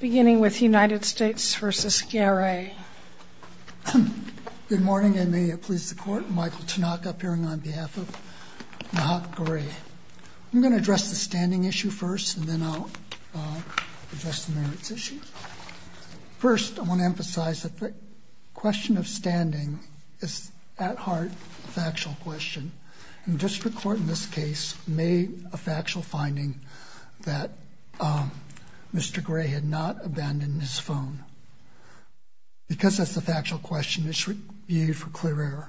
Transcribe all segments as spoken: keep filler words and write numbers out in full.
Beginning with United States v. Garay. Good morning, and may it please the Court. Michael Tanaka appearing on behalf of Nahat Garay. I'm going to address the standing issue first, and then I'll uh, address the merits issue. First, I want to emphasize that the question of standing is at heart a factual question. And the district court in this case made a factual finding that um, Mister Garay had not abandoned his phone. Because that's the factual question, it's reviewed for clear error.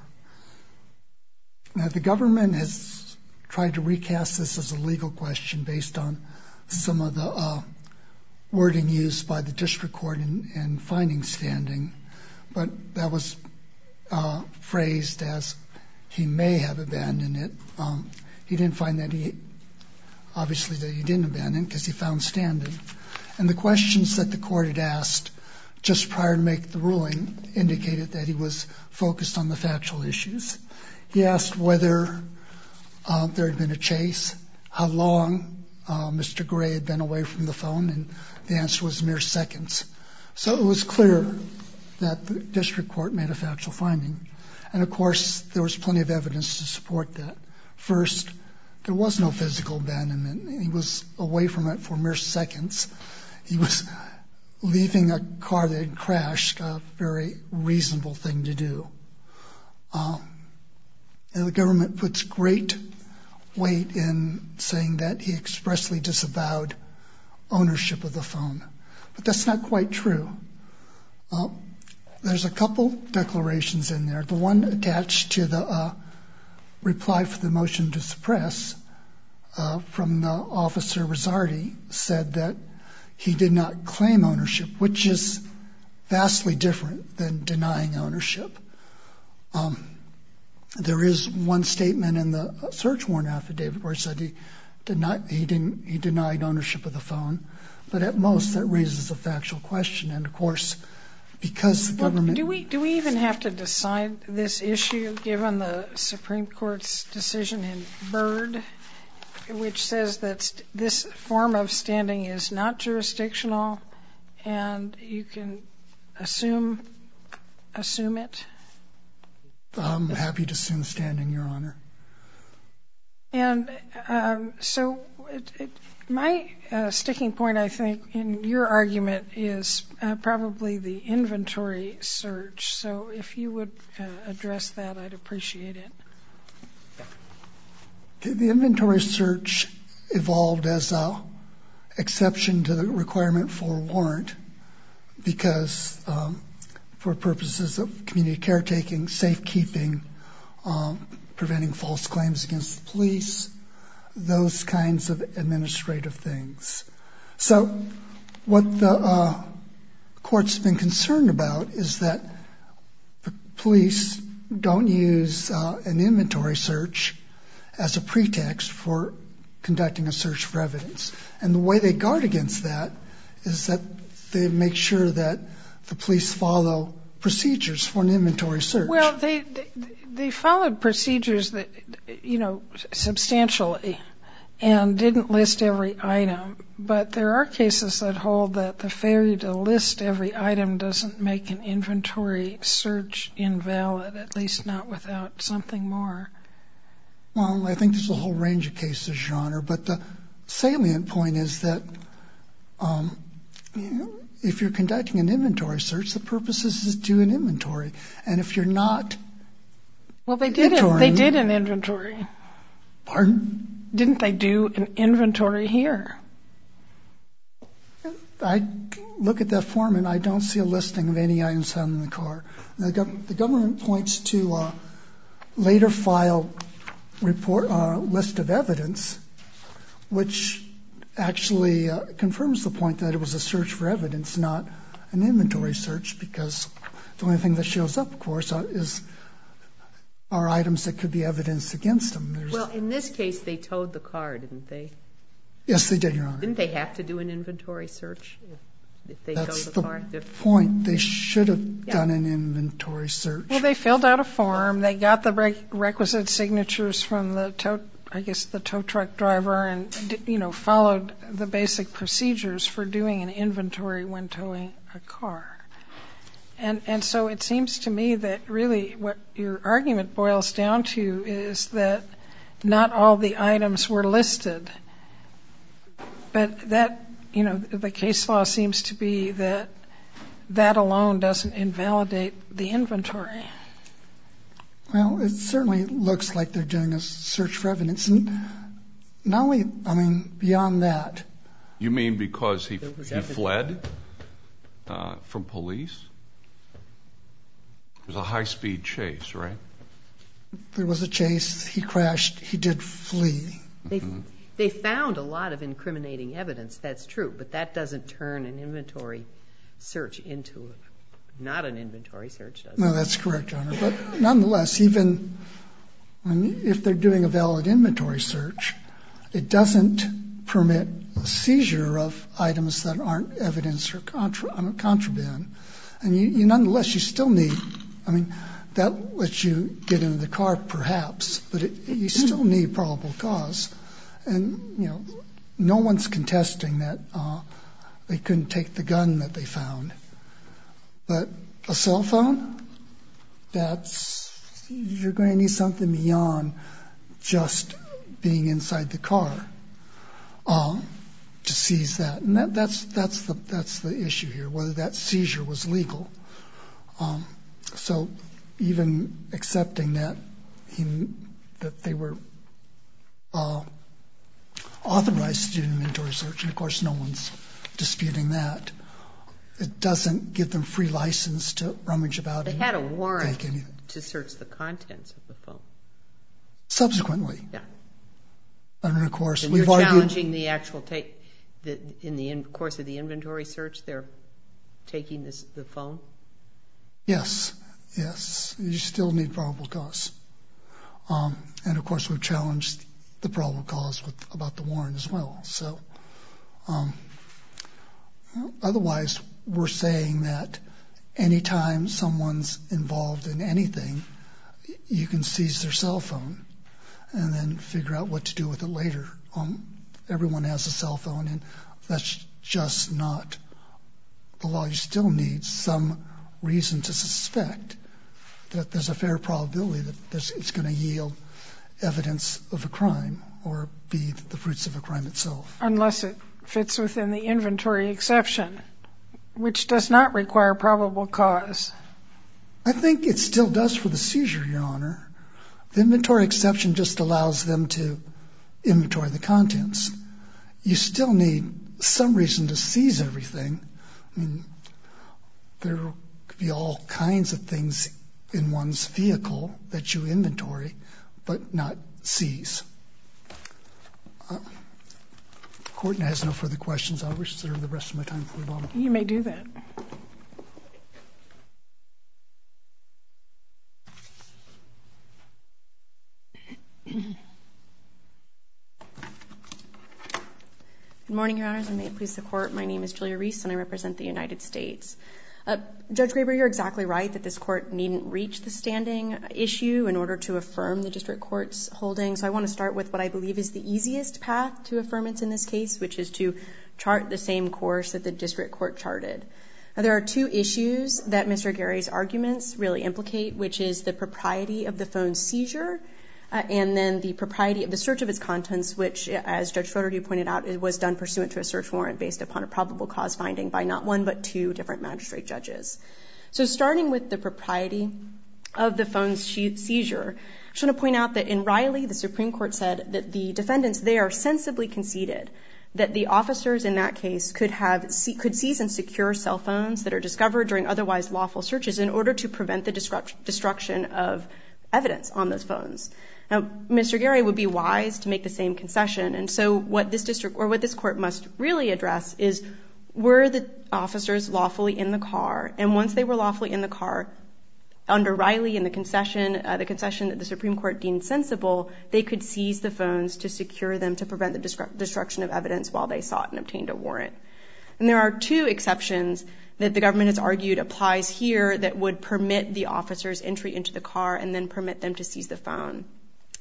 Now, the government has tried to recast this as a legal question based on some of the uh, wording used by the district court in, in finding standing, but that was uh, phrased as he may have abandoned it. Um, he didn't find that he, obviously that he didn't abandon it because he found standing. And the questions that the court had asked just prior to make the ruling indicated that he was focused on the factual issues. He asked whether uh, there had been a chase, how long uh, Mister Garay had been away from the phone, and the answer was mere seconds. So it was clear that the district court made a factual finding. And of course, there was plenty of evidence to support that. First, there was no physical abandonment. He was away from it for mere seconds. He was leaving a car that had crashed, a very reasonable thing to do. Um, and the government puts great weight in saying that he expressly disavowed ownership of the phone. But that's not quite true. Uh, there's a couple declarations in there. The one attached to the uh, reply for the motion to suppress uh, from the officer Rosardi said that he did not claim ownership, which is vastly different than denying ownership. Um, there is one statement in the search warrant affidavit where he said he denied, he didn't, he denied ownership of the phone, but at most that raises a factual question. And of course, because the well, government... Do we, do we even have to decide this issue given the Supreme Court's decision in Byrd, which says that st- this form of standing is not jurisdictional and you can assume assume it? I'm happy to assume standing, Your Honor. And um, so it, it, my uh, sticking point, I think, in your argument is uh, probably the inventory search. So if you would uh, address that, I'd appreciate it. The inventory search evolved as an exception to the requirement for warrant because um, for purposes of community caretaking, safekeeping, um, preventing false claims against the police, those kinds of administrative things. So what the uh, court's been concerned about is that the police don't use uh, an inventory search as a pretext for conducting a search for evidence. And the way they guard against that is that they make sure that the police follow procedures for an inventory search. Well, they they, they followed procedures that, you know, substantially and didn't list every item. But there are cases that hold that the failure to list every item doesn't make an inventory search invalid, at least not without something more. Well, I think there's a whole range of cases, Your Honor, but the salient point is that um, you know, if you're conducting an inventory search, the purpose is to do an inventory. And if you're not Well, they did it. They did an inventory. Pardon? Didn't they do an inventory here? I look at that form and I don't see a listing of any items found in the car. The, gov- the government points to a later file report uh, list of evidence, which actually uh, confirms the point that it was a search for evidence, not an inventory search, because the only thing that shows up, of course, uh, is are items that could be evidence against them. There's well, in this case, they towed the car, didn't they? Yes, they did, Your Honor. Didn't they have to do an inventory search if, if they That's towed the, the car? That's the point. They should have yeah. done an inventory search. Well, they filled out a form. They got the re- requisite signatures from the tow I guess, the tow truck driver and, you know, followed the basic procedures for doing an inventory when towing a car. And and so it seems to me that really what your argument boils down to is that not all the items were listed. But that, you know, the case law seems to be that that alone doesn't invalidate the inventory. Well, it certainly looks like they're doing a search for evidence. And not only, I mean, beyond that. You mean because he he fled uh, from police? It was a high-speed chase, right? There was a chase. He crashed. He did flee. They, they found a lot of incriminating evidence. That's true. But that doesn't turn an inventory search into a, not an inventory search, does it? No, that's correct, Your Honor. But nonetheless, even I mean, if they're doing a valid inventory search, it doesn't permit a seizure of items that aren't evidence or contra, I mean, contraband. And you, you nonetheless, you still need, I mean, that lets you get into the car perhaps, but it, you still need probable cause. And, you know, no one's contesting that uh, they couldn't take the gun that they found. But a cell phone, that's, you're going to need something beyond just being inside the car uh, to seize that. And that, that's, that's, the, that's the issue here, whether that seizure was legal. Um, so even accepting that he, that they were uh, authorized to do an inventory search, and of course no one's disputing that, it doesn't give them free license to rummage about. They and had a warrant take anything. to search the contents of the phone. Subsequently. Yeah. And of course, and we've you're argued, challenging the actual take, the, in the in course of the inventory search, they're taking this, the phone? Yes, yes. You still need probable cause. Um, and of course, we've challenged the probable cause with, about the warrant as well. So, um, otherwise, we're saying that anytime someone's involved in anything, you can seize their cell phone and then figure out what to do with it later. Um, everyone has a cell phone, and that's just not the law. You still need some reason to suspect that there's a fair probability that this, it's going to yield evidence of a crime or be the fruits of a crime itself. Unless it fits within the inventory exception, which does not require probable cause. I think it still does for the seizure, Your Honor. The inventory exception just allows them to inventory the contents. You still need some reason to seize everything. I mean, there could be all kinds of things in one's vehicle that you inventory, but not seize. Uh, the court has no further questions. I'll reserve the rest of my time for rebuttal. You may do that. Good morning, Your Honors, and may it please the Court. My name is Julia Reese, and I represent the United States. Uh, Judge Graber, you're exactly right that this Court needn't reach the standing issue in order to affirm the District Court's holding. So I want to start with what I believe is the easiest path to affirmance in this case, which is to chart the same course that the District Court charted. Now, there are two issues that Mister Gary's arguments really implicate, which is the propriety of the phone's seizure Uh, and then the propriety of the search of its contents, which, as Judge Schroeder, you pointed out, it was done pursuant to a search warrant based upon a probable cause finding by not one but two different magistrate judges. So starting with the propriety of the phone's seizure, I just want to point out that in Riley, the Supreme Court said that the defendants there sensibly conceded that the officers in that case could have could seize and secure cell phones that are discovered during otherwise lawful searches in order to prevent the destruction of evidence on those phones. Now, Mister Gary would be wise to make the same concession, and so what this district or what this court must really address is, were the officers lawfully in the car? And once they were lawfully in the car, under Riley and the concession, uh, the concession that the Supreme Court deemed sensible, they could seize the phones to secure them to prevent the destru- destruction of evidence while they sought and obtained a warrant. And there are two exceptions that the government has argued applies here that would permit the officers' entry into the car and then permit them to seize the phone.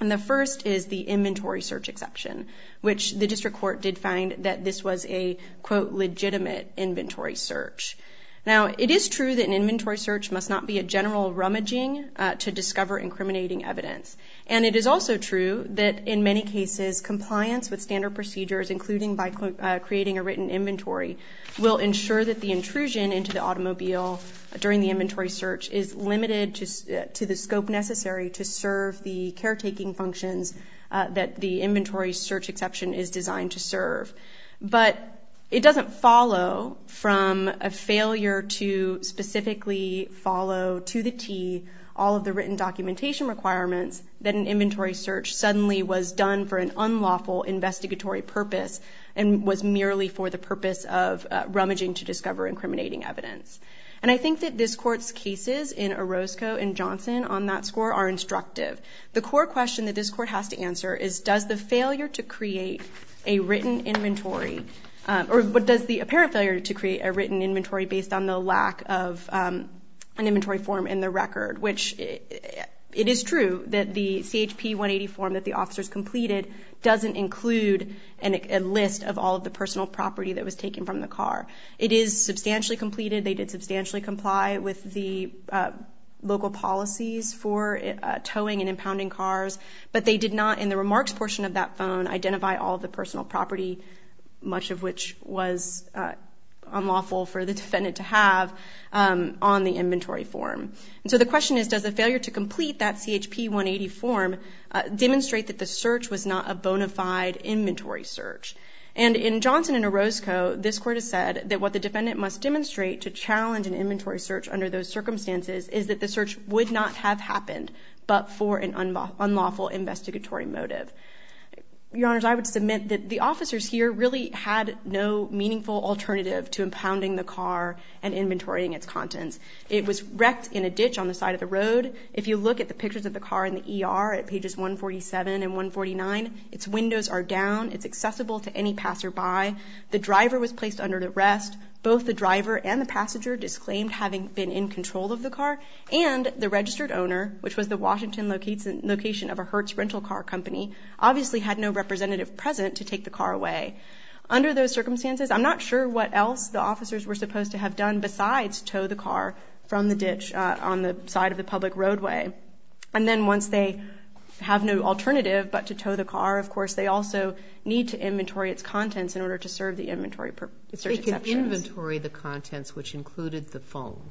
And the first is the inventory search exception, which the district court did find that this was a, quote, legitimate inventory search. Now, it is true that an inventory search must not be a general rummaging uh, to discover incriminating evidence. And it is also true that in many cases, compliance with standard procedures, including by uh, creating a written inventory, will ensure that the intrusion into the automobile during the inventory search is limited to, uh, to the scope necessary to serve the caretaking functions uh, that the inventory search exception is designed to serve. But it doesn't follow from a failure to specifically follow to the T all of the written documentation requirements that an inventory search suddenly was done for an unlawful investigatory purpose and was merely for the purpose of uh, rummaging to discover incriminating evidence. And I think that this court's cases in Orozco and Johnson on that score are instructive. The core question that this court has to answer is, does the failure to create a written inventory Um, or what does the apparent failure to create a written inventory based on the lack of um, an inventory form in the record, which it, it is true that the C H P one eighty form that the officers completed doesn't include an, a list of all of the personal property that was taken from the car. It is substantially completed. They did substantially comply with the uh, local policies for uh, towing and impounding cars, but they did not, in the remarks portion of that phone, identify all of the personal property, much of which was uh, unlawful for the defendant to have um, on the inventory form. And so the question is, does the failure to complete that C H P one eighty form uh, demonstrate that the search was not a bona fide inventory search? And in Johnson and Orozco, this court has said that what the defendant must demonstrate to challenge an inventory search under those circumstances is that the search would not have happened but for an unlaw- unlawful investigatory motive. Your Honors, I would submit that the officers here really had no meaningful alternative to impounding the car and inventorying its contents. It was wrecked in a ditch on the side of the road. If you look at the pictures of the car in the E R at pages one forty-seven and one forty-nine, its windows are down. It's accessible to any passerby. The driver was placed under arrest. Both the driver and the passenger disclaimed having been in control of the car, and the registered owner, which was the Washington location of a Hertz rental car company, obviously had no representative present to take the car away. Under those circumstances, I'm not sure what else the officers were supposed to have done besides tow the car from the ditch uh, on the side of the public roadway. And then once they have no alternative but to tow the car, of course, they also need to inventory its contents in order to serve the inventory per- search exceptions. They can inventory the contents, which included the phone.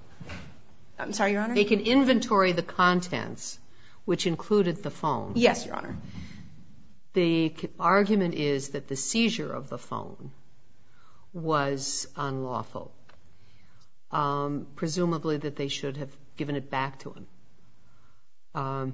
I'm sorry, Your Honor? They can inventory the contents, which included the phone. Yes, Your Honor. The argument is that the seizure of the phone was unlawful, um, presumably that they should have given it back to him. Um,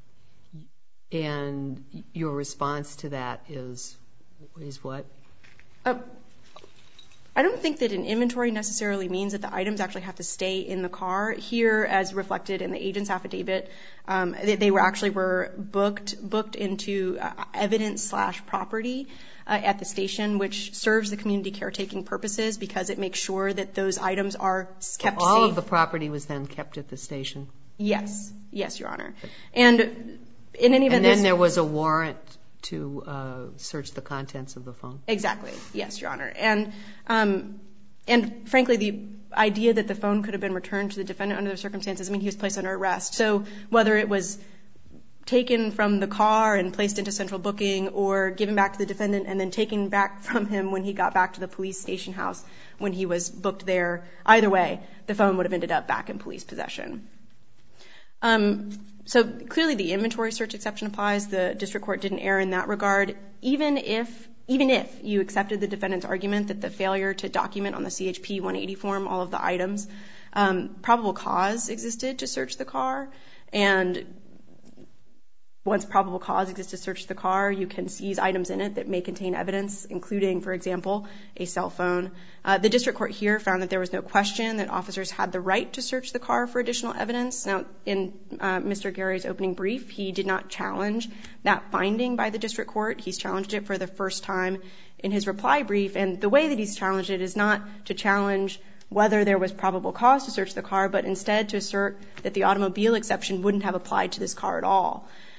and your response to that is is what? Uh, I don't think that an inventory necessarily means that the items actually have to stay in the car. Here, as reflected in the agent's affidavit, um, they, they were actually were booked booked into uh, evidence slash property uh, at the station, which serves the community caretaking purposes because it makes sure that those items are kept so all safe. All of the property was then kept at the station? Yes. Yes, Your Honor. And in any event, and then this, there was a warrant to uh, search the contents of the phone? Exactly. Yes, Your Honor. And um, and frankly, the idea that the phone could have been returned to the defendant under the circumstances, I mean, he was placed under arrest. So whether it was taken from the car and placed into central booking or given back to the defendant and then taken back from him when he got back to the police station house when he was booked there, either way, the phone would have ended up back in police possession. Um, so clearly the inventory search exception applies. The district court didn't err in that regard. Even if even if you accepted the defendant's argument that the failure to document on the C H P one eighty form all of the items, um, probable cause existed to search the car. And once probable cause exists to search the car, you can seize items in it that may contain evidence, including, for example, a cell phone. Uh, the district court here found that there was no question that officers had the right to search the car for additional evidence. Now, in uh, Mister Gary's opening brief, he did not challenge that finding by the district court. He's challenged it for the first time in his reply brief. And the way that he's challenged it is not to challenge whether there was probable cause to search the car, but instead to assert that the automobile exception wouldn't have applied to this car at all.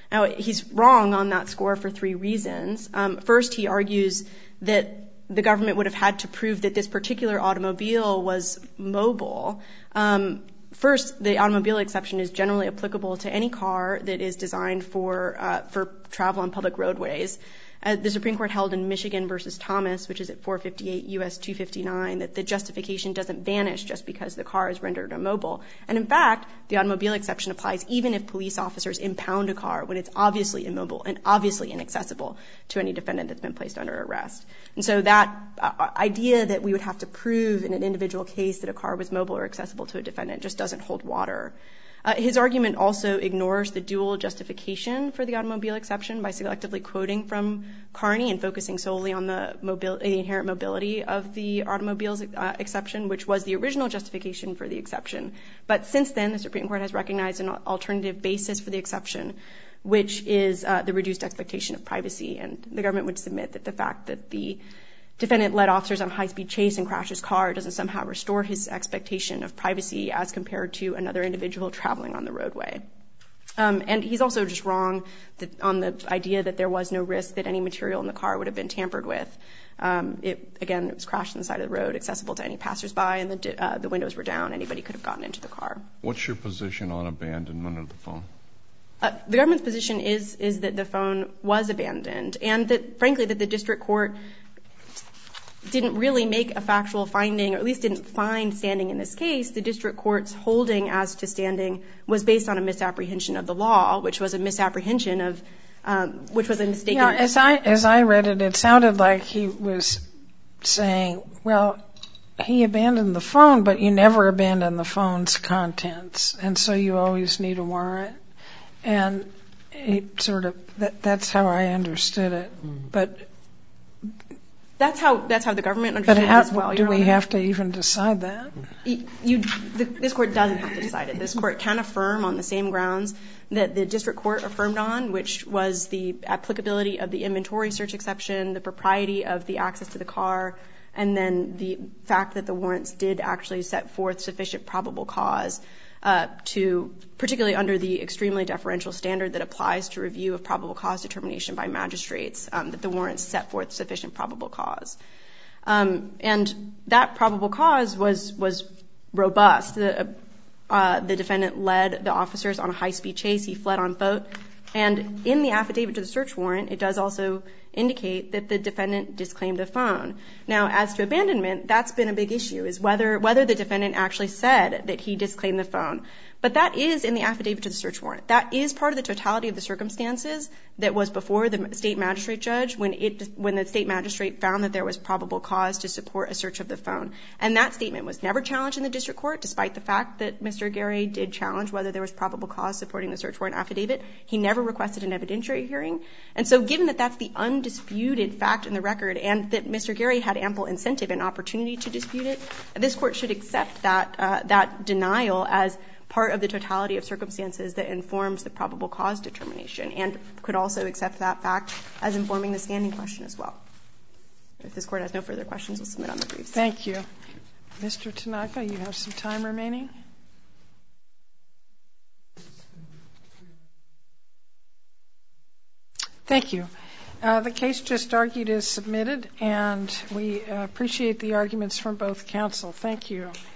Now, he's wrong on that score for three reasons. Um, first, he argues that the government would have had to prove that this particular automobile was mobile. Um, first, the automobile exception is generally applicable to any car that is designed for uh, for travel on public roadways. Uh, the Supreme Court held in Michigan versus Thomas, which is at four fifty-eight U S two fifty-nine, that the justification doesn't vanish just because the car is rendered immobile. And in fact, the automobile exception applies even if police officers impound a car when it's obviously immobile and obviously inaccessible to any defendant that's been placed under arrest. And so that uh, idea that we would have to prove in an individual case that a car was mobile or accessible to a defendant just doesn't hold water. Uh, his argument also ignores the dual justification for the automobile exception by selectively quoting from Carney and focusing solely on the, mobil- the inherent mobility of the automobile's uh, exception, which was the original justification for the exception. But since then, the Supreme Court has recognized an alternative basis for the exception, which is uh, the reduced expectation of privacy. And the government would submit that the fact that the defendant led officers on a high-speed chase and crashed his car doesn't somehow restore his expectation of privacy as compared to another individual traveling on the roadway. Um, and he's also just wrong that, on the idea that there was no risk that any material in the car would have been tampered with. Um, it, again, it was crashed on the side of the road, accessible to any passersby, and the, uh, the windows were down. Anybody could have gotten into the car. What's your position on abandonment of the phone? Uh, the government's position is is that the phone was abandoned, and that, frankly, that the district court didn't really make a factual finding, or at least didn't find standing in this case. The district court's holding as to standing was based on a misapprehension of the law, which was a misapprehension of, um, which was a mistaken. Yeah, as I as I read it, it sounded like he was saying, well, he abandoned the phone, but you never abandon the phone's contents, and so you always need a warrant. And it sort of that, that's how I understood it, mm. but. That's how that's how the government understood it as well. But do we have to even decide that? You, you, the, this court doesn't have to decide it. This court can affirm on the same grounds that the district court affirmed on, which was the applicability of the inventory search exception, the propriety of the access to the car, and then the fact that the warrants did actually set forth sufficient probable cause uh, to, particularly under the extremely deferential standard that applies to review of probable cause determination by magistrates, um, that the warrants set forth sufficient probable cause. Um, and that probable cause was was robust. The, uh, the defendant led the officers on a high-speed chase. He fled on foot. And in the affidavit to the search warrant, it does also indicate that the defendant disclaimed the phone. Now, as to abandonment, that's been a big issue, is whether whether the defendant actually said that he disclaimed the phone. But that is in the affidavit to the search warrant. That is part of the totality of the circumstances that was before the state magistrate judge when it when the state magistrate found that there was probable cause to support a search of the phone. And that statement was never challenged in the district court, despite the fact that Mister Gary did challenge whether there was probable cause supporting the search warrant affidavit. He never requested an evidentiary hearing. And so given that that's the undisputed fact in the record and that Mister Gary had ample incentive and opportunity to dispute it, this court should accept that uh, that denial as part of the totality of circumstances that informs the probable cause determination, and could also accept that fact as informing the standing question as well. If this court has no further questions, we'll submit on the briefs. Thank you. Mister Tanaka, you have some time remaining. Thank you. Uh, the case just argued is submitted, and we uh, appreciate the arguments from both counsel. Thank you.